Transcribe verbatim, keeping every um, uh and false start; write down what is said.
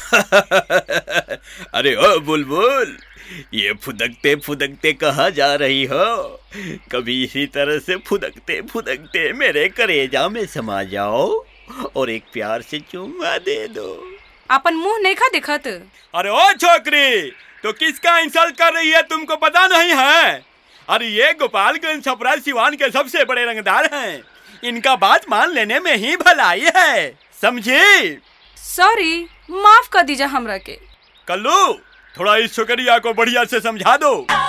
अरे ओ बुलबुल, ये फुदकते फुदकते कहाँ जा रही हो? कभी इसी तरह से फुदकते फुदकते मेरे कलेजा में समा जाओ और एक प्यार से चुम्मा दे दो। अपन मुंह नहीं खा दिखत। अरे ओ छोकरी, तो किसका इंसल्ट कर रही है, तुमको पता नहीं है? अरे ये गोपालगंज छपरा सिवान के सबसे बड़े रंगदार हैं, इनका बात मान लेने में ही भलाई है, समझी? सॉरी, माफ कर दीजिए हमरा के। कल्लू, थोड़ा इस छोकरिया को बढ़िया से समझा दो।